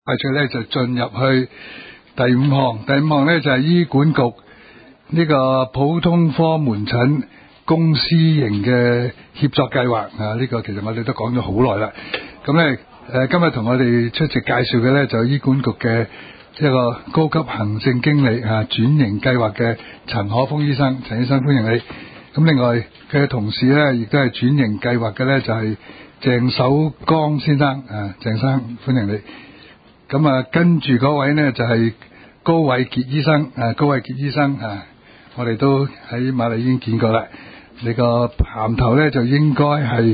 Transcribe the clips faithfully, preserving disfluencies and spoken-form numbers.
快脆咧就進入去第五項，第五項咧就係醫管局呢個普通科門診公私營嘅協作計劃啊！呢個其實我哋都講咗好耐啦。咁咧誒，今日同我哋出席介紹嘅咧就係醫管局嘅一個高級行政經理啊，轉型計劃嘅陳可豐醫生，陳醫生歡迎你。咁另外佢嘅同事咧亦都係轉型計劃嘅咧就係鄭守剛先生啊，鄭生歡迎你。咁啊，跟住嗰位呢，就係、是、高偉傑醫生，啊高偉傑醫生啊，我哋都喺瑪麗已經見過啦。你個銜頭呢，就應該係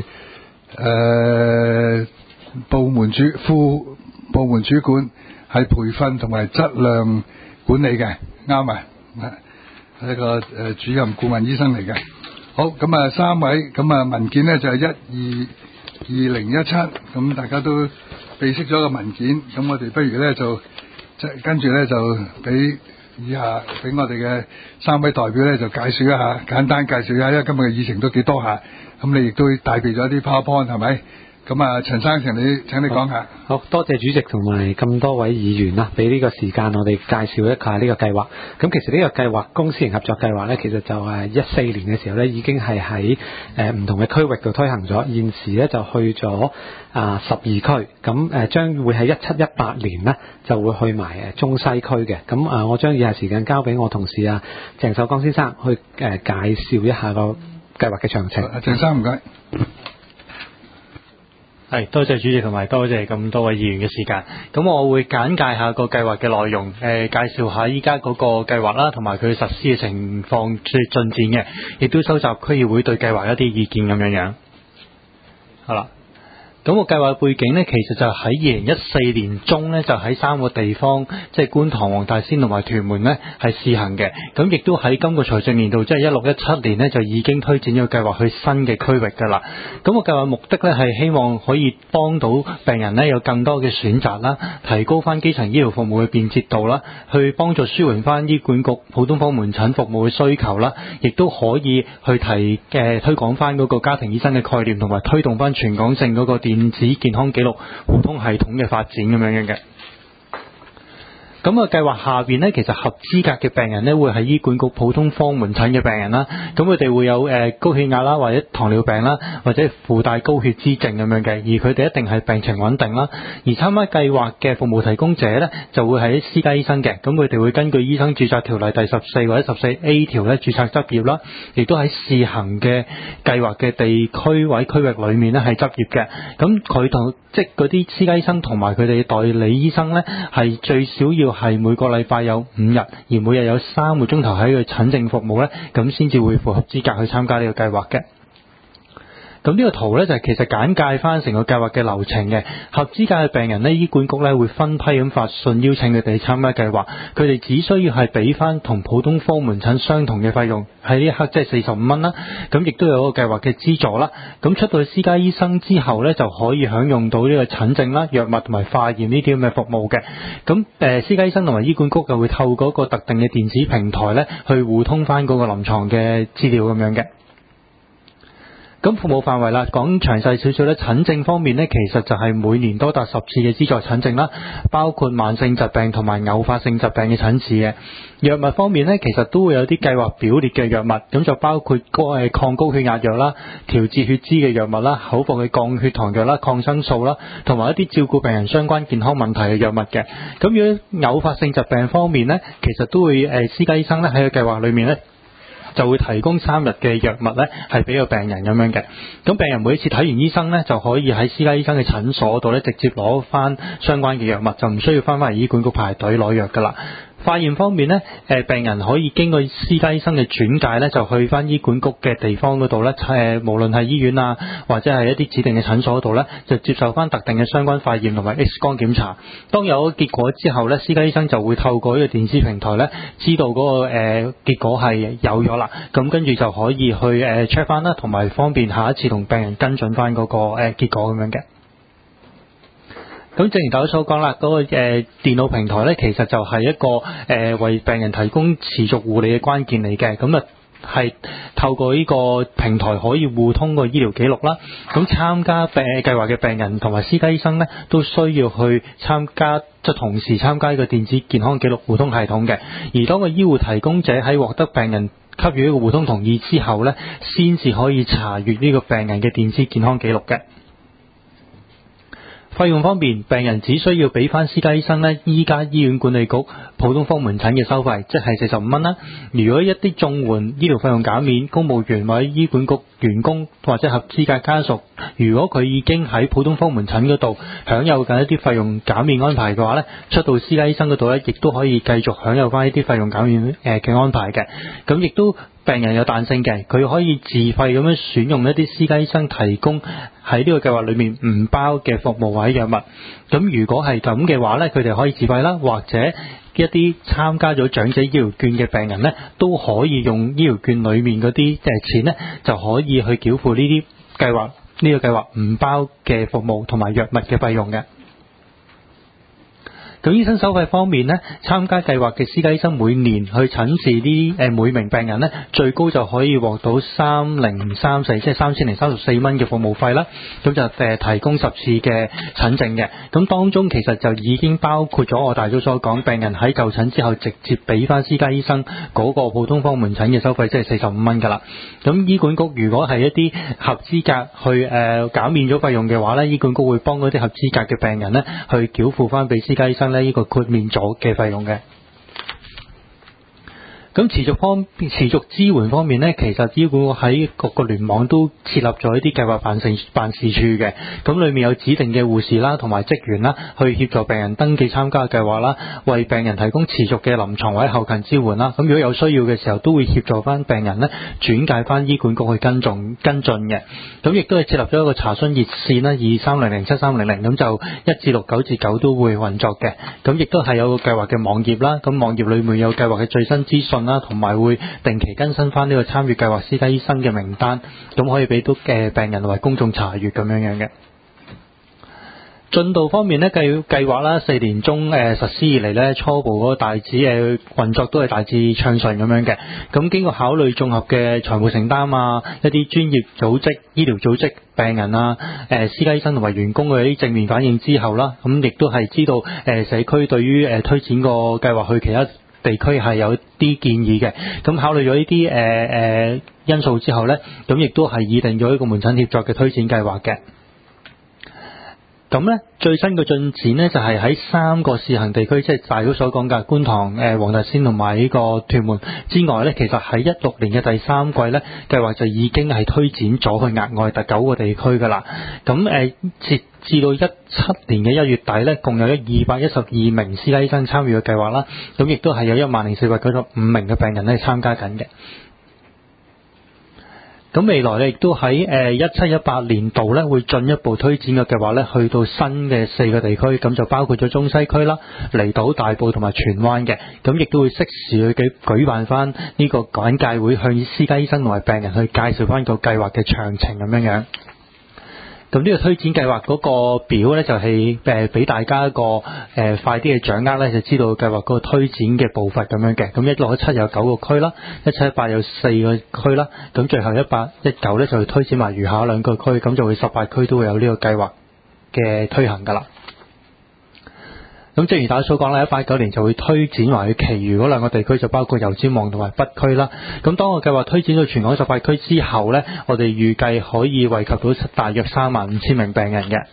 誒部門主副部門主管，係培訓同埋質量管理嘅，啱啊，係一個誒、呃、主任顧問醫生嚟嘅。好，咁啊三位，咁啊文件呢，就係一二二零一七，咁大家都備悉咗個文件，咁我哋不如咧就即係跟住咧就俾以下俾我哋嘅三位代表咧就介紹一下，簡單介紹一下，因為今日嘅議程都幾多下，咁你亦都帶備咗啲 PowerPoint 係咪？咁啊，陳生，請你請你講下。 好，好多謝主席同埋咁多位議員啦，俾呢個時間我哋介紹一下呢個計劃。咁其實呢個計劃公私營合作計劃呢，其實就係一四年嘅時候呢已經係喺誒唔同嘅區域度推行咗，現時呢就去咗啊十二區，咁誒將會喺一七一八年呢就會去埋誒中西區嘅。咁啊，我將以下時間交俾我同事啊鄭守剛先生去誒介紹一下個計劃嘅詳情。 啊，鄭生唔該。 係，多謝主席同埋多謝咁多位議員嘅時間。咁我會簡介下個計劃嘅內容，誒、呃、介紹下依家嗰個計劃啦，同埋佢實施嘅情況最進展嘅，亦都收集區議會對計劃一啲意見咁樣樣。好啦。咁個計劃背景呢，其實就喺二零一四年中呢，就喺三個地方，即係觀塘、黃大仙同埋屯門呢，係試行嘅。咁亦都喺今個財政年度，即係一六一七年呢，就已經推展咗個計劃去新嘅區域㗎啦。咁個計劃目的呢，係希望可以幫到病人呢有更多嘅選擇啦，提高翻基層醫療服務嘅便捷度啦，去幫助舒緩翻醫管局普通科門診服務嘅需求啦，亦都可以去提嘅推廣翻嗰個家庭醫生嘅概念，同埋推動翻全港性嗰個電電子健康記錄互通系統嘅發展咁樣嘅。咁個計劃下邊呢，其實合資格嘅病人呢，會係醫管局普通科門診嘅病人啦。咁佢哋會有誒高血壓啦，或者糖尿病啦，或者附帶高血脂症咁樣嘅。而佢哋一定係病情穩定啦。而參加計劃嘅服務提供者呢，就會係私家醫生嘅。咁佢哋會根據醫生註冊條例第十四或者十四 A 條呢註冊執業啦，亦都喺試行嘅計劃嘅地區位區域裏面呢係執業嘅。咁佢同即係嗰啲私家醫生同埋佢哋代理醫生呢，係最少要係每個禮拜有五日，而每日有三個鐘頭喺佢診症服務呢，咁先至會符合資格去參加呢個計劃嘅。咁呢個圖呢，就係其實簡介翻成個計劃嘅流程嘅。合資格嘅病人呢，醫管局呢會分批咁發信邀請佢哋參加計劃，佢哋只需要係俾翻同普通科門診相同嘅費用，喺呢一刻即係四十五蚊啦。咁亦都有個計劃嘅資助啦。咁出到去私家醫生之後呢，就可以享用到呢個診症啦、藥物同埋化驗呢啲咁嘅服務嘅。咁誒私家醫生同埋醫管局就會透過一個特定嘅電子平台呢，去互通翻嗰個臨床嘅資料咁樣嘅。咁服務範圍啦，講詳細少少咧，診症方面呢，其實就係每年多達十次嘅資助診症啦，包括慢性疾病同埋偶發性疾病嘅診治嘅。藥物方面呢，其實都會有啲計劃表列嘅藥物，咁就包括高誒抗高血壓藥啦、調節血脂嘅藥物啦、口服嘅降血糖藥啦、抗生素啦，同埋一啲照顧病人相關健康問題嘅藥物嘅。咁如果偶發性疾病方面呢，其實都會誒私家醫生咧喺個計劃裏面呢，就會提供三日嘅藥物咧，係俾個病人咁樣嘅。咁病人每一次睇完醫生咧，就可以喺私家醫生嘅診所度咧，直接攞翻相關嘅藥物，就唔需要翻返嚟醫管局排隊攞藥噶啦。化驗方面呢，誒病人可以經過私家醫生嘅轉介呢，就去翻醫管局嘅地方嗰度呢，誒無論係醫院啊，或者係一啲指定嘅診所嗰度呢，就接受翻特定嘅相關化驗同埋 X 光檢查。當有結果之後呢，私家醫生就會透過呢個電子平台呢，知道嗰個誒結果係有咗啦，咁跟住就可以去誒 check 翻啦，同埋方便下一次同病人跟進翻嗰個誒結果咁樣嘅。咁正如大家所講啦，嗰、那個誒、呃、電腦平台咧，其實就係一個誒、呃、為病人提供持續護理嘅關鍵嚟嘅。咁啊， 係透過呢個平台可以互通個醫療記錄啦。咁參加病計劃嘅病人同埋私家醫生呢，都需要去參加，即係同時參加呢個電子健康記錄互通系統嘅。而當個醫護提供者喺獲得病人給予呢個互通同意之後呢，先至可以查閱呢個病人嘅電子健康記錄嘅。費用方面，病人只需要俾翻私家醫生呢，依家醫院管理局普通科門診嘅收費，即係四十五蚊啦。如果一啲綜援醫療費用減免，公務員或者醫管局員工或者合資格家屬，如果佢已經喺普通科門診嗰度享有緊一啲費用減免安排嘅話呢，出到私家醫生嗰度呢，亦都可以繼續享有翻呢啲費用減免誒嘅安排嘅。咁亦都病人有彈性嘅，佢可以自費咁樣選用一啲私家醫生提供喺呢個計劃裏面唔包嘅服務或者藥物。咁如果係咁嘅話呢，佢哋可以自費啦，或者一啲參加咗長者醫療券嘅病人呢，都可以用醫療券裏面嗰啲誒錢呢，就可以去繳付呢啲計劃呢個計劃唔包嘅服務同埋藥物嘅費用嘅。咁醫生收費方面呢，參加計劃嘅私家醫生每年去診治啲誒每名病人呢，最高就可以獲到三零三四，即係三千零三十四蚊嘅服務費啦。咁就誒提供十次嘅診症嘅。咁當中其實就已經包括咗我大早所講，病人喺就診之後直接俾翻私家醫生嗰個普通科門診嘅收費，即係四十五蚊噶啦。咁醫管局如果係一啲合資格去誒減免咗費用嘅話呢，醫管局會幫嗰啲合資格嘅病人呢去繳付翻俾私家醫生呢個豁免咗嘅費用嘅。咁持續方持續支援方面呢，其實醫管局喺各個聯網都設立咗一啲計劃辦事辦事處嘅，咁裏面有指定嘅護士啦同埋職員啦，去協助病人登記參加計劃啦，為病人提供持續嘅臨床或者後勤支援啦。咁如果有需要嘅時候，都會協助翻病人呢轉介翻醫管局去跟進跟進嘅。咁亦都係設立咗一個查詢熱線啦，二三零零七三零零，咁就一至六九至九都會運作嘅。咁亦都係有個計劃嘅網頁啦，咁網頁裏面有計劃嘅最新資訊啦，同埋會定期更新翻呢個參與計劃私家醫生嘅名單，咁可以俾到嘅病人同埋公眾查閱咁樣樣嘅。進度方面呢，計計劃啦，四年中誒、呃、實施以嚟呢，初步嗰個大致誒運作都係大致暢順咁樣嘅。咁經過考慮綜合嘅財務承擔啊，一啲專業組織、醫療組織、病人啊、誒、呃、私家醫生同埋員工嘅啲正面反應之後啦，咁亦都係知道誒、呃、社區對於誒、呃、推展個計劃去其他地區係有啲建議嘅。咁考慮咗呢啲誒誒因素之後呢，咁亦都係擬定咗一個門診協作嘅推展計劃嘅。咁呢最新嘅進展呢，就係喺三個試行地區，即係大佬所講嘅觀塘、誒黃大仙同埋呢個屯門之外呢，其實喺一六年嘅第三季呢，計劃就已經係推展咗去額外第九個地區噶啦。咁誒截至到一七年嘅一月底呢，共有一二百一十二名私家醫生參與嘅計劃啦。咁亦都係有一萬零四百九十五名嘅病人咧參加緊嘅。咁未來咧亦都喺誒一七一八年度咧會進一步推展嘅計劃咧，去到新嘅四個地區，咁就包括咗中西區啦、離島、大埔同埋荃灣嘅。咁亦都會適時去舉辦翻呢個簡介會，向私家醫生同埋病人去介紹翻個計劃嘅詳情咁樣樣。咁呢個推展計劃嗰個表呢，就係誒俾大家一個誒、呃、快啲嘅掌握呢，就知道計劃嗰個推展嘅步伐咁樣嘅。咁一六一七有九個區啦，一七一八有四個區啦，咁最後一八一九呢，就會推展埋餘下兩個區，咁就會十八區都會有呢個計劃嘅推行噶啦。咁正如大家所講啦，一八一九年就會推展埋去其餘嗰兩個地區，就包括油尖旺同埋北區啦。咁當個計劃推展到全港十八區之後呢，我哋預計可以惠及到大約三萬五千名病人嘅。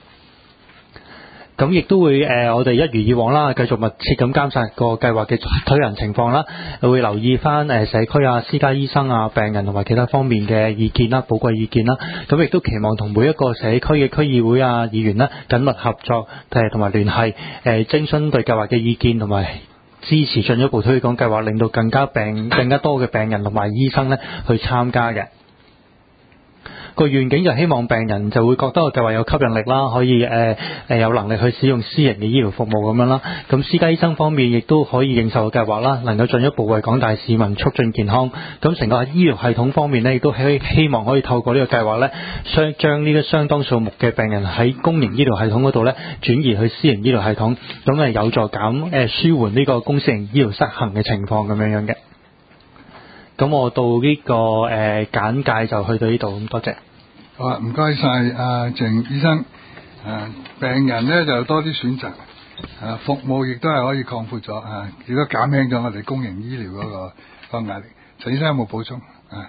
咁亦都會誒、呃，我哋一如以往啦，繼續密切咁監察個計劃嘅推行情況啦，會留意翻誒社區啊、私家醫生啊、病人同埋其他方面嘅意見啦、寶貴意見啦。咁亦都期望同每一個社區嘅區議會啊、議員啦緊密合作，誒同埋聯繫，誒徵詢對計劃嘅意見同埋支持進一步推廣計劃，令到更加病更加多嘅病人同埋醫生咧去參加嘅。個願景就希望病人就會覺得個計劃有吸引力啦，可以誒誒、呃、有能力去使用私人嘅醫療服務咁樣啦。咁私家醫生方面亦都可以認受個計劃啦，能夠進一步為廣大市民促進健康。咁成個醫療系統方面呢，亦都希希望可以透過呢個計劃呢，相將呢個相當數目嘅病人喺公營醫療系統嗰度呢轉移去私營醫療系統，咁係有助減誒、呃、舒緩呢個公私營醫療失衡嘅情況咁樣樣嘅。 咁我到呢、這個誒、呃、簡介就去到呢度，咁多謝。 好啊，唔該晒阿鄭醫生。啊，病人咧就多啲選擇，啊，服務亦都係可以擴闊咗，啊，亦都減輕咗我哋公營醫療嗰、那個、那個壓力。陳醫生有冇補充？啊，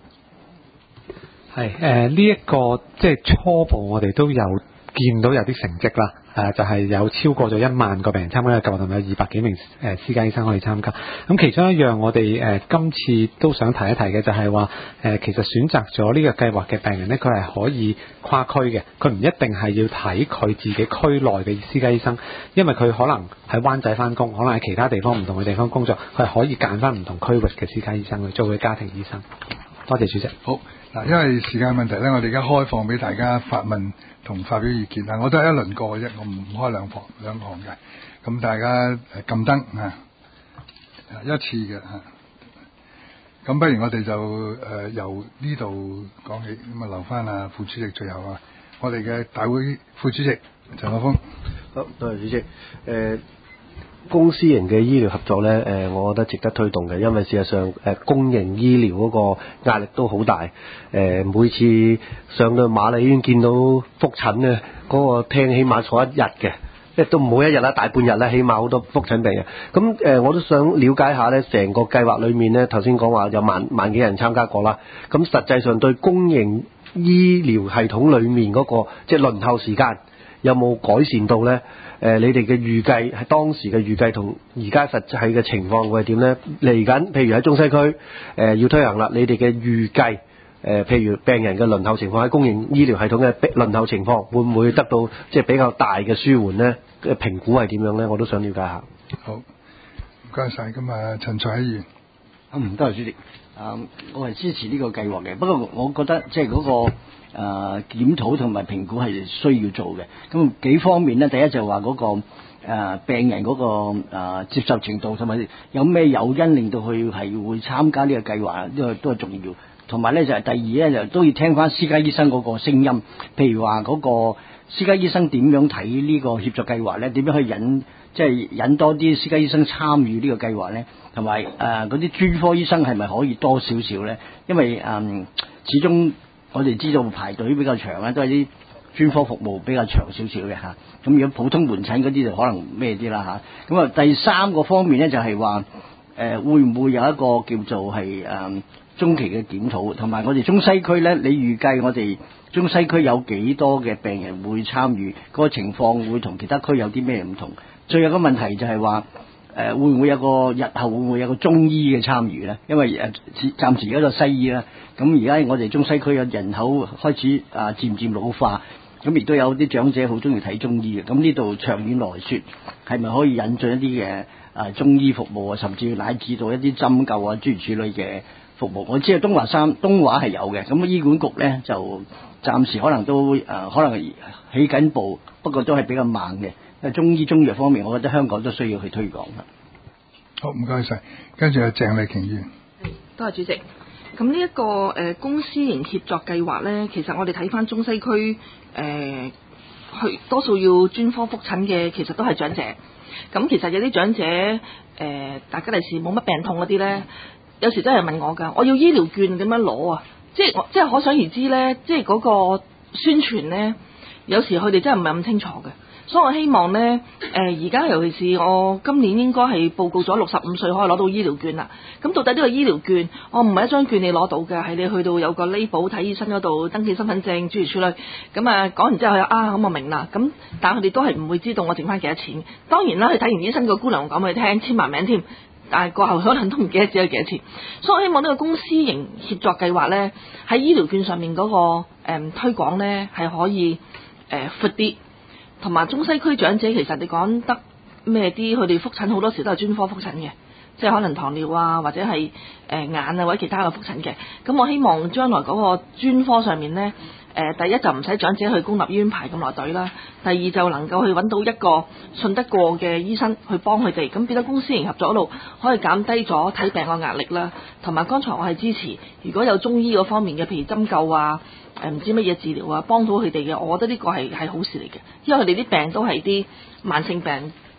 係誒呢一個即係初步，我哋都有見到有啲成績啦。誒、呃、就係、是、有超過咗一萬個病人參加呢個計劃，同埋有二百幾名誒、呃、私家醫生可以參加。咁其中一樣我哋誒、呃、今次都想提一提嘅就係話誒，其實選擇咗呢個計劃嘅病人咧，佢係可以跨區嘅，佢唔一定係要睇佢自己區內嘅私家醫生，因為佢可能喺灣仔返工，可能喺其他地方唔同嘅地方工作，佢係可以揀返唔同區域嘅私家醫生去做佢家庭醫生。多謝主席。 好嗱，因為時間問題咧，我哋而家開放俾大家發問同發表意見啊！我都係一輪過嘅啫，我唔開兩房兩行嘅。咁大家誒撳燈啊，一次嘅嚇。咁不如我哋就誒、呃、由呢度講起，咁啊留翻啊副主席最後啊，我哋嘅大會副主席陳學鋒。 好，多謝主席。誒、呃。公私營嘅醫療合作呢，誒、呃，我覺得值得推動嘅，因為事實上，誒、呃，公營醫療嗰個壓力都好大。誒、呃，每次上到瑪麗醫院見到覆診呢，嗰、那個廳起碼坐一日嘅，即係都唔好一日啦，大半日啦，起碼好多覆診病人。咁誒、呃，我都想了解下呢，成個計劃裏面呢，頭先講話有萬萬幾人參加過啦。咁實際上對公營醫療系統裏面嗰、那個即係輪候時間有冇改善到呢？誒、呃，你哋嘅預計係當時嘅預計同而家實際嘅情況會係點呢？嚟緊，譬如喺中西區誒、呃、要推行啦，你哋嘅預計誒、呃，譬如病人嘅輪候情況喺公營醫療系統嘅輪候情況，會唔會得到即係比較大嘅舒緩呢？嘅評估係點樣呢？我都想了解下。 好，唔該晒。咁啊，陳財議員。 嗯，多謝主席。啊，我係支持呢個計劃嘅，不過我覺得即係嗰個。誒、呃、檢討同埋評估係需要做嘅，咁幾方面呢？第一就係話嗰個、呃、病人嗰、那個、呃、接受程度，同埋有咩誘因令到佢係會參加呢個計劃，呢、這個都係重要。同埋呢，就係、是、第二呢，就都要聽翻私家醫生嗰個聲音，譬如話嗰個私家醫生點樣睇呢個協作計劃呢？點樣去引即係、就是、引多啲私家醫生參與呢個計劃呢？同埋誒嗰啲專科醫生係咪可以多少少呢？因為誒、呃、始終。我哋知道排隊比較長咧，都係啲專科服務比較長少少嘅嚇。咁如果普通門診嗰啲就可能咩啲啦嚇。咁啊第三個方面咧就係話誒會唔會有一個叫做係誒、呃、中期嘅檢討，同埋我哋中西區咧，你預計我哋中西區有幾多嘅病人會參與？嗰、那個情況會同其他區有啲咩唔同？最後個問題就係話。誒、呃、會唔會有個日後會唔會有個中醫嘅參與咧？因為誒、呃、暫時而家就西醫啦，咁而家我哋中西區嘅人口開始啊、呃、漸漸老化，咁亦都有啲長者好中意睇中醫嘅。咁呢度長遠來說，係咪可以引進一啲嘅啊中醫服務啊，甚至乃至到一啲針灸啊諸如此類嘅服務？我知道東華三東華係有嘅，咁醫管局咧就暫時可能都誒、呃、可能起緊步，不過都係比較慢嘅。中醫中藥方面，我覺得香港都需要去推廣啦。 好，唔該晒。跟住係鄭麗瓊議員。 多謝主席。咁呢一個誒、呃、公私營協作計劃咧，其實我哋睇翻中西區誒、呃，去多數要專科覆診嘅，其實都係長者。咁其實有啲長者誒、呃，大家利是冇乜病痛嗰啲咧，有時真係問我㗎，我要醫療券點樣攞啊？即係我即係可想而知咧，即係嗰個宣傳咧，有時佢哋真係唔係咁清楚嘅。所以我希望呢，誒而家尤其是我今年應該係報告咗六十五歲可以攞到醫療券啦。咁到底呢個醫療券，我唔係一張券你攞到嘅，係你去到有個 label 睇醫生嗰度登記身份證諸如此類。咁啊講完之後，啊咁我明啦。咁但係佢哋都係唔會知道我剩翻幾多錢。當然啦，佢睇完醫生個姑娘講俾你聽，簽埋名添。但係過後可能都唔記得只有幾多錢。所以我希望呢個公私營協作計劃呢，喺醫療券上面嗰、那個誒、嗯、推廣呢，係可以誒、呃、闊啲。同埋中西區長者其實你講得咩啲，佢哋覆診好多時都係專科覆診嘅，即係可能糖尿啊，或者係誒、呃、眼啊或者其他嘅覆診嘅。咁我希望將來嗰個專科上面呢，誒、呃、第一就唔使長者去公立醫院排咁耐隊啦，第二就能夠去揾到一個信得過嘅醫生去幫佢哋，咁變咗公私營合作嗰度可以減低咗睇病嘅壓力啦。同埋剛才我係支持，如果有中醫嗰方面嘅，譬如針灸啊。誒唔知乜嘢治療啊，幫到佢哋嘅，我覺得呢個係係好事嚟嘅，因為佢哋啲病都係啲慢性病，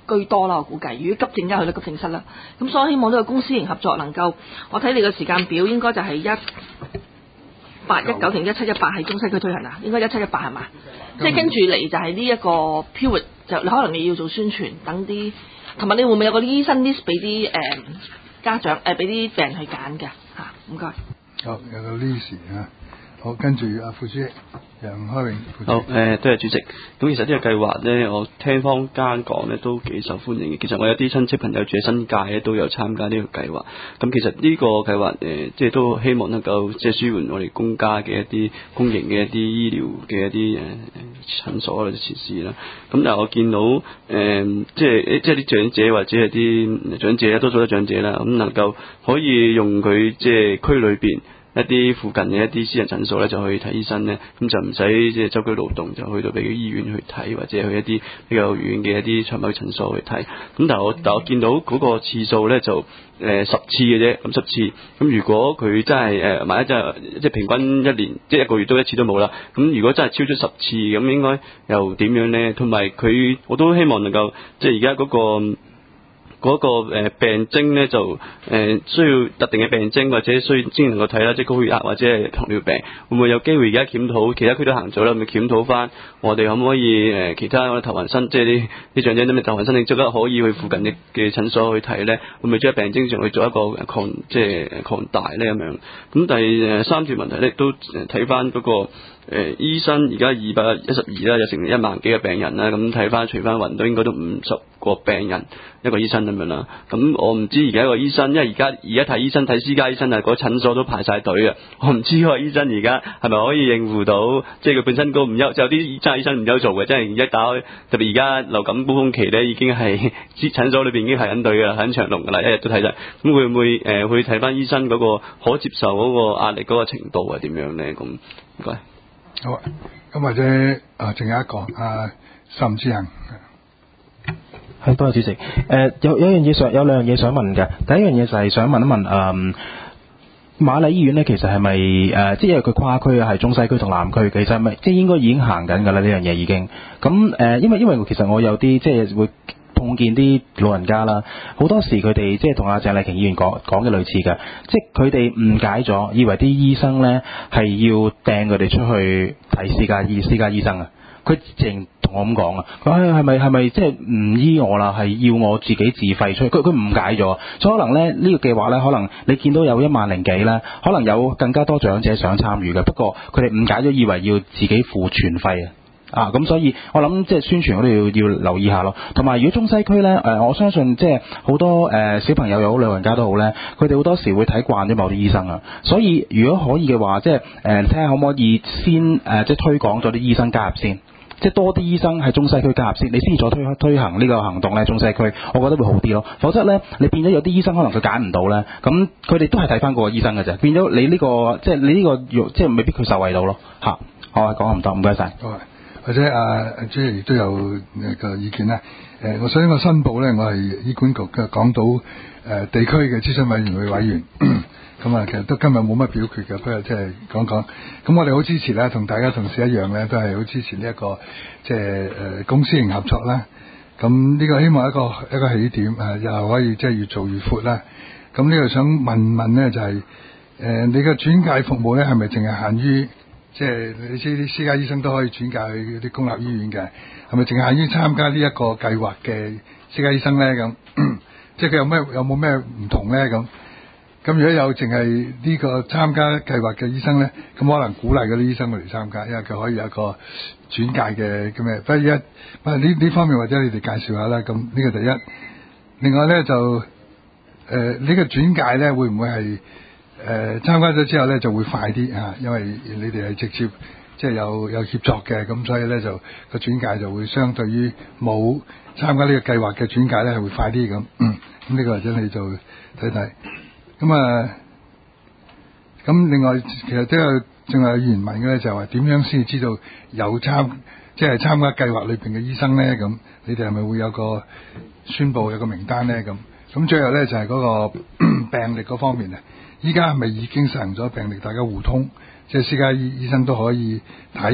居多啦，我估計。如果急症梗係去到急症室啦，咁所以希望呢個公私營合作能夠，我睇你個時間表應該就係一八一九定一七一八喺中西區推行啊，應該一七一八係嘛？即係跟住嚟就係呢一個 period 就可能你要做宣傳，等啲同埋你會唔會有個醫生 list 俾啲誒家長誒俾啲病人去揀㗎嚇？唔該。 好，有個 list 啊。好，跟住阿副主席楊開永。 好，誒、呃，多謝主席。咁其實呢個計劃咧，我聽坊間講咧都幾受歡迎嘅。其實我有啲親戚朋友住喺新界咧，都有參加呢個計劃。咁其實呢個計劃誒、呃，即係都希望能夠即係舒緩我哋公家嘅一啲公營嘅一啲醫療嘅一啲誒診所或者設施啦。咁但係我見到誒、呃，即係即係啲長者或者係啲長者咧，多數都長者啦，咁能夠可以用佢即係區裏邊一啲附近嘅一啲私人診所咧，就去睇醫生咧，咁就唔使即係周居勞動，就去到俾啲醫院去睇，或者去一啲比較遠嘅一啲長期診所去睇。咁但係我但係我見到嗰個次數咧就誒、呃、十次嘅啫，咁十次。咁如果佢真係誒萬一真係即係平均一年即係一個月都一次都冇啦。咁如果真係超出十次，咁應該又點樣咧？同埋佢我都希望能夠即係而家嗰個。嗰個誒病徵咧就誒需要特定嘅病徵，或者需要先能夠睇啦，即係高血壓或者係糖尿病，會唔會有機會而家檢討？其他區都行咗啦，咪檢討翻我哋可唔可以誒其他我哋頭暈身，即係啲啲長者咁嘅頭暈身症，即刻可以去附近嘅嘅診所去睇咧？會唔會將病徵上去做一個擴即係擴大咧咁樣？咁第誒三條問題咧都睇翻嗰個誒、呃、醫生而家二百一十二啦，有成一萬幾嘅病人啦，咁睇翻除翻勻都應該都五十個病人一個醫生咁樣啦。咁我唔知而家一個醫生，因為而家而家睇醫生睇私家醫生啊，嗰診所都排晒隊啊。我唔知個醫生而家係咪可以應付到，即係佢本身個唔憂，就有啲真係醫生唔憂做嘅，即係一打開，特別而家流感高峰期咧，已經係診所裏邊已經排緊隊噶啦，喺長龍噶啦，一日都睇晒。咁會唔會誒去睇翻醫生嗰個可接受嗰個壓力嗰個程度係點樣咧？咁唔該。 好啊，咁或者啊，仲有一個啊，岑志恒。 係，多謝主席。誒、呃，有有樣嘢想，有兩樣嘢想問嘅。第一樣嘢就係想問一問誒、嗯，瑪麗醫院咧，其實係咪誒，即係因為佢跨區係中西區同南區，其實係咪即係應該已經行緊㗎啦？呢樣嘢已經。咁誒、呃，因為因為其實我有啲即係會碰見啲老人家啦，好多時佢哋即係同阿鄭麗瓊議員講講嘅類似嘅，即係佢哋誤解咗，以為啲醫生咧係要掟佢哋出去睇私家醫私家醫生啊。佢淨同我咁講啊，佢係咪係咪即係唔醫我啦？係要我自己自費出去？佢佢誤解咗，所以可能咧呢、呢個計劃咧，可能你見到有一萬零幾咧，可能有更加多長者想參與嘅，不過佢哋誤解咗，以為要自己付全費啊！啊，咁所以我諗即係宣傳嗰度要要留意下咯。同埋如果中西區咧，誒、呃、我相信即係好多誒、呃、小朋友又好，老人家都好咧，佢哋好多時會睇慣咗某啲醫生啊。所以如果可以嘅話，即係誒睇下可唔可以先誒、呃、即係推廣咗啲醫生加入先。即係多啲醫生喺中西區加入先，你先至再推推行呢個行動咧。中西區，我覺得會好啲咯。否則咧，你變咗有啲醫生可能佢揀唔到咧，咁佢哋都係睇翻嗰個醫生嘅啫。變咗你呢、呢個即係你呢、呢個即係未必佢受惠到咯嚇。好啊，講唔多，唔該晒。 好啊，或者阿朱亦都有個意見啦。誒、呃，我首先我申報咧，我係醫管局嘅港島誒、呃、地區嘅諮詢委員會委員。咁啊，其實都今日冇乜表決嘅，不過即係講講。咁我哋好支持啦，同大家同事一樣咧，都係好支持呢、這、一個即係誒公私營合作啦。咁呢個希望一個一個起點，誒、呃、又可以即係越做越闊啦。咁呢個想問問咧，就係、是、誒、呃、你嘅轉介服務咧，係咪淨係限於即係你知啲私家醫生都可以轉介去啲公立醫院嘅？係咪淨係限於參加呢一個計劃嘅私家醫生咧？咁即係佢有咩有冇咩唔同咧？咁？咁如果有淨係呢個參加計劃嘅醫生咧，咁可能鼓勵嗰啲醫生嚟參加，因為佢可以有一個轉介嘅咁嘅。不過一，不過呢呢方面或者你哋介紹下啦。咁呢個第一，另外咧就誒、呃這個、呢個轉介咧會唔會係誒、呃、參加咗之後咧就會快啲嚇？因為你哋係直接即係有有協作嘅，咁所以咧就個轉介就會相對於冇參加呢個計劃嘅轉介咧係會快啲咁。嗯，咁呢個或者你就睇睇。咁啊，咁另外其實都有仲有議員問嘅咧，就係話點樣先知道有參即係參加計劃裏邊嘅醫生咧？咁你哋係咪會有個宣佈有個名單咧？咁咁最後咧就係、是、嗰個病歷嗰方面啊，依家係咪已經實行咗病歷大家互通，即係私家醫醫生都可以睇？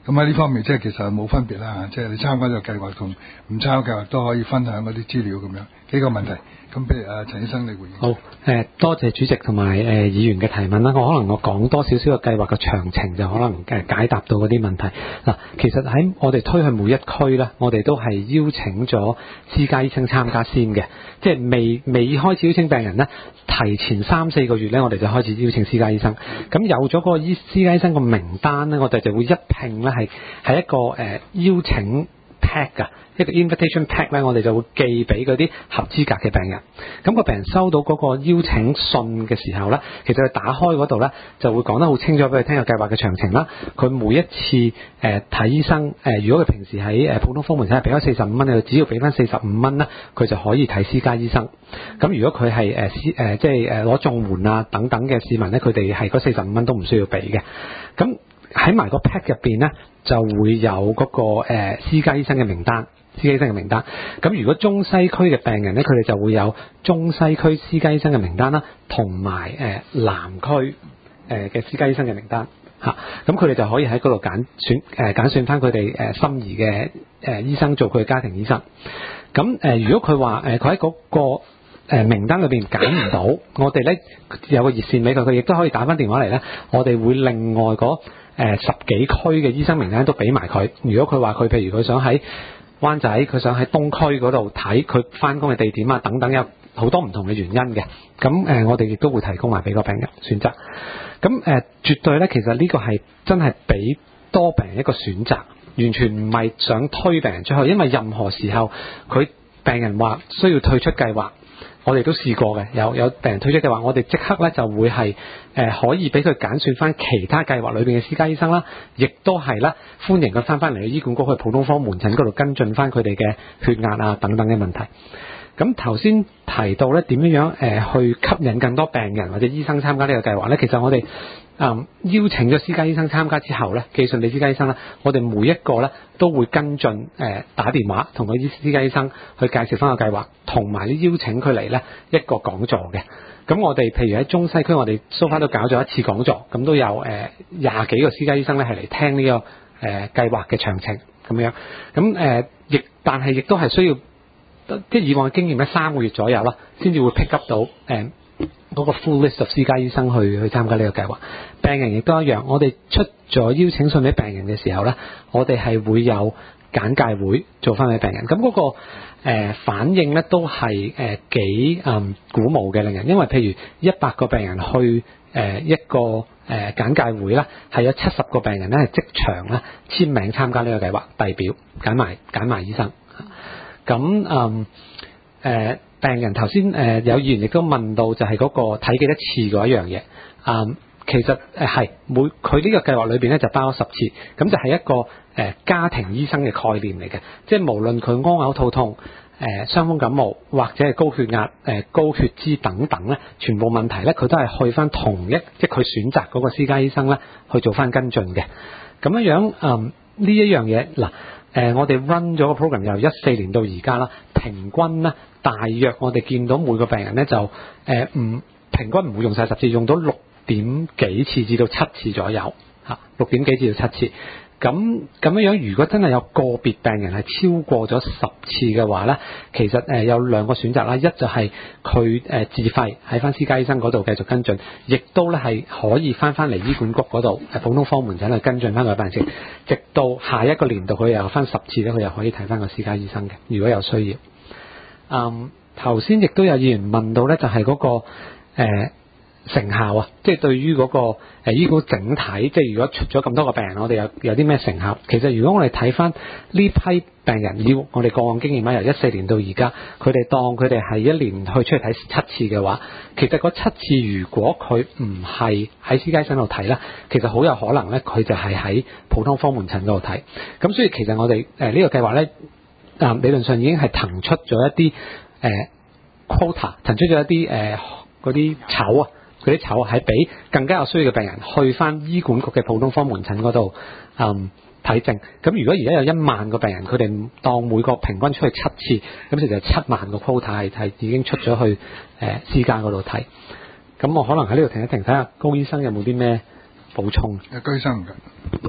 咁喺呢方面即係其實係冇分別啦，即係你參加咗計劃同唔參加計劃都可以分享嗰啲資料咁樣幾個問題。咁譬如啊陳醫生你回應。 好，誒、呃、多謝主席同埋誒議員嘅提問啦。我可能我講多少少嘅計劃嘅詳情，就可能誒解答到嗰啲問題。嗱，其實喺我哋推去每一區咧，我哋都係邀請咗私家醫生參加先嘅，即係未未開始邀請病人咧，提前三四個月咧，我哋就開始邀請私家醫生。咁有咗嗰個醫私家醫生個名單咧，我哋就會一拼咧係係一個誒、呃、邀請 pack 㗎，一個 invitation pack 咧，我哋就會寄俾嗰啲合資格嘅病人。咁個病人收到嗰個邀請信嘅時候咧，其實佢打開嗰度咧就會講得好清楚俾佢聽個計劃嘅詳情啦。佢每一次誒睇、呃、醫生誒、呃，如果佢平時喺誒普通科門診係俾咗四十五蚊，佢只要俾翻四十五蚊咧，佢就可以睇私家醫生。咁如果佢係誒私誒即係誒攞綜援啊等等嘅市民咧，佢哋係嗰四十五蚊都唔需要俾嘅。咁喺埋個 pack 入邊咧，就會有嗰、那個誒、呃、私家醫生嘅名單，私家醫生嘅名單。咁如果中西區嘅病人咧，佢哋就會有中西區私家醫生嘅名單啦，同埋誒南區誒嘅私家醫生嘅名單嚇。咁佢哋就可以喺嗰度揀選誒揀選翻佢哋誒心儀嘅誒醫生做佢嘅家庭醫生。咁誒、呃，如果佢話誒佢喺嗰個誒名單裏邊揀唔到，我哋咧有個熱線俾佢，佢亦都可以打翻電話嚟咧，我哋會另外嗰誒、呃、十幾區嘅醫生名單都俾埋佢。如果佢話佢譬如佢想喺灣仔，佢想喺東區嗰度睇佢翻工嘅地點啊等等，有好多唔同嘅原因嘅。咁誒、呃，我哋亦都會提供埋俾個病人選擇。咁誒、呃，絕對咧，其實呢個係真係俾多病人一個選擇，完全唔係想推病人出去，因為任何時候佢病人話需要退出計劃。我哋都試過嘅，有有病人推出嘅話，我哋即刻咧就會係誒、呃、可以俾佢揀選翻其他計劃裏邊嘅私家醫生啦，亦都係咧歡迎佢翻翻嚟去醫管局去普通科門診嗰度跟進翻佢哋嘅血壓啊等等嘅問題。咁頭先提到咧點樣樣誒、呃、去吸引更多病人或者醫生參加呢個計劃咧，其實我哋嗯邀請咗私家醫生參加之後咧，寄信俾私家醫生啦，我哋每一個咧都會跟進誒、呃、打電話同佢啲私家醫生去介紹翻個計劃，同埋咧邀請佢嚟咧一個講座嘅。咁我哋譬如喺中西區，我哋 so far 都搞咗一次講座，咁都有誒廿幾個私家醫生咧係嚟聽呢、這個誒、呃、計劃嘅詳情咁樣。咁誒亦但係亦都係需要即係以往嘅經驗咧，三個月左右啦，先至會 pick up 到誒。呃嗰個 full list of 私家醫生去去參加呢個計劃。病人亦都一樣，我哋出咗邀請信俾病人嘅時候呢，我哋係會有簡介會做翻俾病人。咁嗰、那個、呃、反應呢都係誒、呃、幾嗯鼓舞嘅，令人，因為譬如一百個病人去誒、呃、一個誒、呃、簡介會啦，係有七十個病人呢係即場咧簽名參加呢個計劃，遞表揀埋揀埋醫生。咁嗯誒。呃病人頭先誒有議員亦都問到就係嗰個睇幾多次嗰一樣嘢啊、嗯，其實誒係每佢呢個計劃裏邊咧就包咗十次，咁就係一個誒、呃、家庭醫生嘅概念嚟嘅，即係無論佢屙嘔、肚痛、誒傷風感冒或者係高血壓、誒、呃、高血脂等等咧，全部問題咧佢都係去翻同一，即係佢選擇嗰個私家醫生咧去做翻跟進嘅，咁樣樣嗯呢一樣嘢嗱。誒、呃，我哋 run 咗個 program 由一四年到而家啦，平均咧大約我哋見到每個病人咧就誒唔、呃、平均唔會用晒十次，用到六點幾次至到七次左右嚇，六點幾至到七次。咁咁樣樣，如果真係有個別病人係超過咗十次嘅話咧，其實誒、呃、有兩個選擇啦，一就係佢誒自費喺翻私家醫生嗰度繼續跟進，亦都咧係可以翻翻嚟醫管局嗰度誒普通科門診去跟進翻個病情，直到下一個年度佢又有翻十次咧，佢又可以睇翻個私家醫生嘅，如果有需要。嗯，頭先亦都有議員問到咧，就係、是、嗰、那個、呃成效啊，即係對於嗰、那個誒、呃、醫管整體，即係如果出咗咁多個病人，我哋有有啲咩成效？其實如果我哋睇翻呢批病人，以我哋個案經驗啦，由一四年到而家，佢哋當佢哋係一年去出去睇七次嘅話，其實嗰七次如果佢唔係喺私家醫生度睇咧，其實好有可能咧，佢就係喺普通科門診嗰度睇。咁所以其實我哋誒、呃這個、呢個計劃咧，啊、呃、理論上已經係騰出咗一啲誒、呃、quota， 騰出咗一啲誒嗰啲籌啊。嗰啲籌係俾更加有需要嘅病人去翻醫管局嘅普通科門診嗰度嗯睇症。咁如果而家有一萬個病人，佢哋當每個平均出去七次，咁其實七萬個 quota 係係已經出咗去誒、呃、私家嗰度睇。咁我可能喺呢度停一停，睇下高醫生有冇啲咩補充。 誒，高醫生唔該。 咁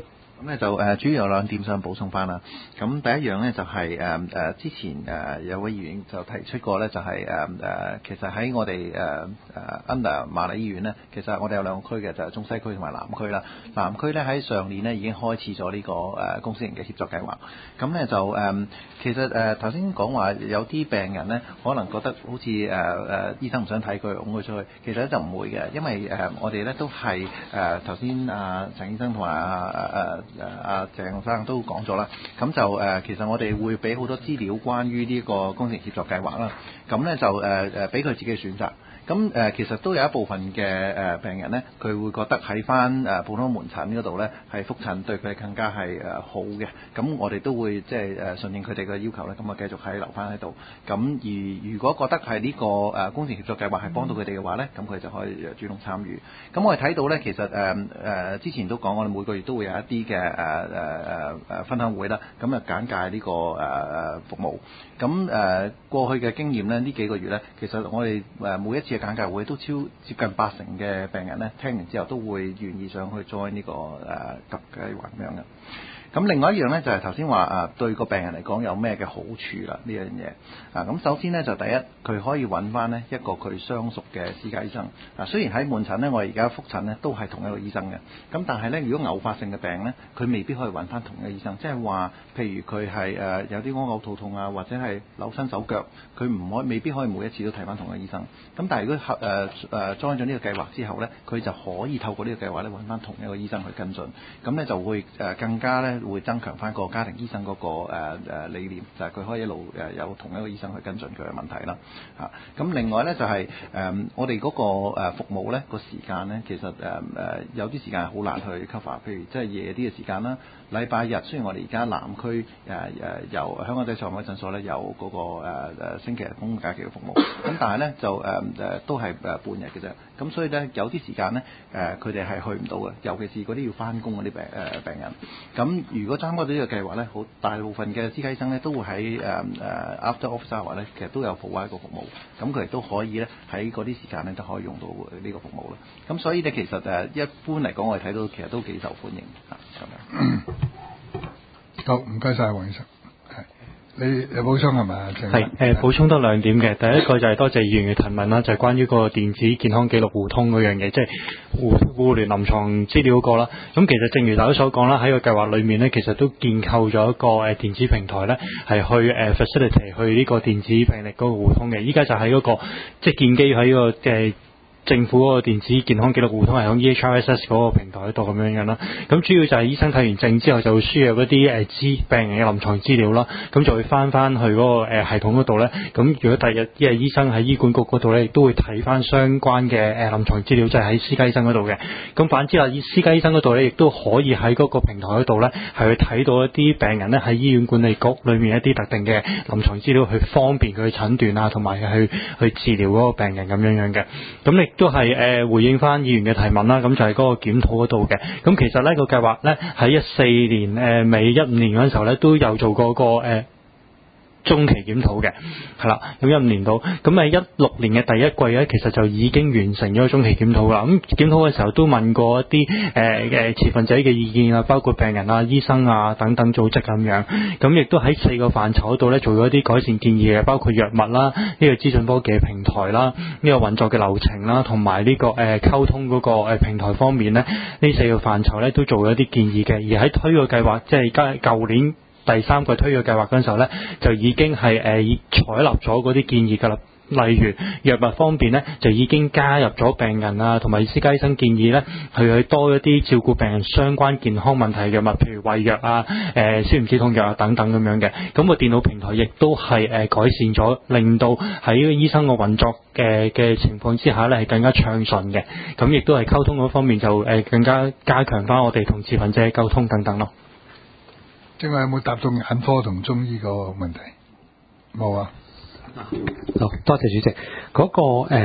咁咧就誒、呃、主要有兩點想補充翻啦。咁第一樣咧就係誒誒之前誒、呃、有位議員就提出過咧，就係誒誒其實喺我哋誒誒 under 瑪麗醫院咧，其實我哋有兩個區嘅，就係、是、中西區同埋南區啦。南區咧喺上年咧已經開始咗呢、這個誒、呃、公私營嘅協作計劃。咁咧就誒、呃、其實誒頭先講話有啲病人咧可能覺得好似誒誒醫生唔想睇佢，拱佢出去，其實咧就唔會嘅，因為誒、呃、我哋咧都係誒頭先啊陳醫生同埋啊誒誒阿鄭生都講咗啦。咁就誒、呃、其實我哋會俾好多資料關於呢個公私營協作計劃啦。咁咧就誒誒俾佢自己選擇。咁誒、呃、其實都有一部分嘅誒、呃、病人咧，佢會覺得喺翻誒普通門診嗰度咧係覆診對佢更加係誒、呃、好嘅。咁我哋都會即係誒順應佢哋嘅要求咧，咁啊繼續喺留翻喺度。咁而如果覺得係呢、這個誒、呃、公私營協作計劃係幫到佢哋嘅話咧，咁佢就可以主動參與。咁我哋睇到咧，其實誒誒、呃、之前都講，我哋每個月都會有一啲嘅誒誒誒誒分享會啦，咁啊簡介呢、這個誒誒、呃、服務。咁誒、呃、過去嘅經驗咧，呢幾個月咧，其實我哋誒每一次嘅簡介會都超接近八成嘅病人咧，聽完之後都會願意上去 join 呢個誒急計劃咁樣嘅。咁另外一樣咧就係頭先話啊，對個病人嚟講有咩嘅好處啦？呢樣嘢啊，咁首先咧就第一，佢可以揾翻呢一個佢相熟嘅私家醫生。啊，雖然喺門診咧，我哋而家覆診咧都係同一個醫生嘅，咁但係咧如果偶發性嘅病咧，佢未必可以揾翻同一個醫生。即係話，譬如佢係誒有啲屙嘔肚痛啊，或者係扭親手腳，佢唔可未必可以每一次都睇翻同一個醫生。咁但係如果合誒誒 join 咗呢個計劃之後咧，佢就可以透過呢個計劃咧揾翻同一個醫生去跟進，咁咧就會誒更加咧。會增強翻個家庭醫生嗰、那個誒誒、呃、理念，就係、是、佢可以一路誒有同一個醫生去跟進佢嘅問題啦。嚇、啊，咁另外咧就係、是、誒、呃、我哋嗰個服務咧個時間咧，其實誒誒、呃、有啲時間係好難去 cover，譬如即係夜啲嘅時間啦。禮拜日雖然我哋而家南區誒誒、呃、由香港仔腸胃診所咧有嗰、那個誒誒、呃、星期日公共假期嘅服務，咁但係咧就誒誒、呃、都係誒半日嘅啫。咁所以咧有啲時間咧誒佢哋係去唔到嘅，尤其是嗰啲要翻工嗰啲病誒、呃、病人。咁如果參加咗呢個計劃咧，好大部分嘅私家醫生咧都會喺誒誒 after office hour 咧，其實都有 provide 個服務，咁佢哋都可以咧喺嗰啲時間咧都可以用到呢個服務啦。咁所以咧其實誒一般嚟講，我哋睇到其實都幾受歡迎啊咁樣。 好，唔該晒黃醫生。你有補充係咪啊？ 係誒補充多兩點嘅，第一個就係多謝議員嘅提問啦，就係、是、關於個電子健康記錄互通嗰樣嘢，即係互互聯臨床資料嗰個啦。咁其實正如大家所講啦，喺個計劃裏面咧，其實都建構咗一個誒電子平台咧，係去誒 facilitate 去呢個電子病歷嗰個互通嘅。依家就喺嗰、那個即係建基喺個嘅。政府嗰個電子健康記錄互通係響 E H R S S 嗰個平台度咁樣樣啦，咁主要就係醫生睇完症之後就會輸入一啲誒資病人嘅臨床資料啦，咁就會翻翻去嗰個誒系統嗰度咧。咁如果第日因為醫生喺醫管局嗰度咧，亦都會睇翻相關嘅誒臨床資料，即係喺私家醫生嗰度嘅。咁反之啦，私家醫生嗰度咧，亦都可以喺嗰個平台嗰度咧，係去睇到一啲病人咧喺醫院管理局裏面一啲特定嘅臨床資料，去方便佢診斷啊，同埋去去治療嗰個病人咁樣樣嘅。咁你都係誒、呃、回應翻議員嘅提問啦，咁就係嗰個檢討嗰度嘅。咁其實呢、呢個計劃咧喺一四年誒尾一五年嗰陣時候咧都有做過個誒。呃中期檢討嘅，係啦，咁一五年度，咁喺一六年嘅第一季咧，其實就已經完成咗中期檢討啦。咁檢討嘅時候都問過一啲誒誒持份者嘅意見啊，包括病人啊、醫生啊等等組織咁樣。咁亦都喺四個範疇度咧做咗一啲改善建議嘅，包括藥物啦、呢、呢個資訊科技嘅平台啦、呢、呢個運作嘅流程啦，同埋呢個誒、呃、溝通嗰個誒平台方面咧，呢四個範疇咧都做咗一啲建議嘅。而喺推個計劃，即係而家舊年第三個推嘅計劃嗰陣時候咧，就已經係誒、呃、採納咗嗰啲建議㗎啦。例如藥物方面咧，就已經加入咗病人啊同埋私家醫生建議咧，去去多一啲照顧病人相關健康問題嘅藥物，譬如胃藥啊、誒消炎止痛藥啊等等咁樣嘅。咁、個電腦平台亦都係誒改善咗，令到喺個醫生個運作嘅嘅情況之下咧係更加暢順嘅。咁亦都係溝通嗰方面就誒更加加強翻我哋同持份者嘅溝通等等咯。 正話有冇答到眼科同中醫個問題？冇啊。 好，多謝主席。嗰、那個誒嗱、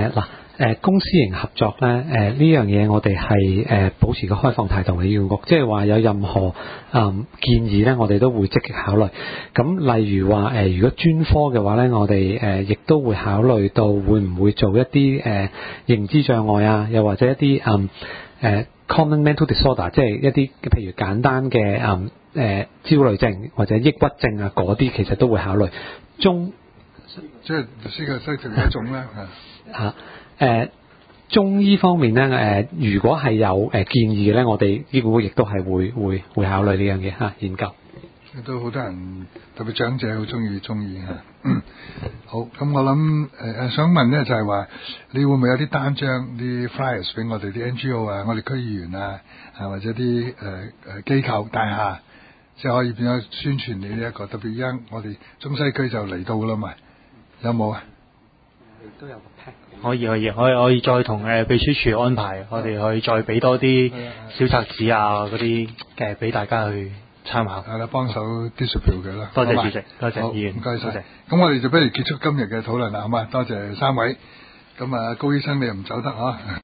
誒公私營合作咧，誒呢樣嘢我哋係誒保持個開放態度嘅醫管局，即係話有任何誒、嗯、建議咧，我哋都會積極考慮。咁例如話誒、呃，如果專科嘅話咧，我哋誒亦都會考慮到會唔會做一啲誒、呃、認知障礙啊，又或者一啲誒誒 common mental disorder，即係一啲譬如簡單嘅誒誒焦慮症或者抑鬱症啊嗰啲，其實都會考慮。中即係呢個即係一種啦嚇。 嚇。誒、呃、中醫方面咧，誒、呃、如果係有誒、呃、建議嘅咧，我哋醫管局亦都係會會會考慮呢樣嘢嚇研究。 都好多人特別長者好中意中醫嚇。嗯，好，咁我諗誒誒想問咧就係話，你會唔會有啲單張啲 flyers 俾我哋啲 N G O 啊，我哋區議員啊，啊或者啲誒誒機構大廈，即係可以變咗宣傳你呢一個，特別而家我哋中西區就嚟到啦嘛，有冇啊？ 都有個 pack。 可以可以可以可以再同誒秘書處安排，我哋可以再俾多啲小冊子啊嗰啲嘅俾大家去參考。 係啦，幫手 distribute 佢啦。 多謝主席，多謝議員， 唔該晒。 多謝。 咁我哋就不如結束今日嘅討論啦，好嘛？多謝三位。咁啊，高醫生你又唔走得啊？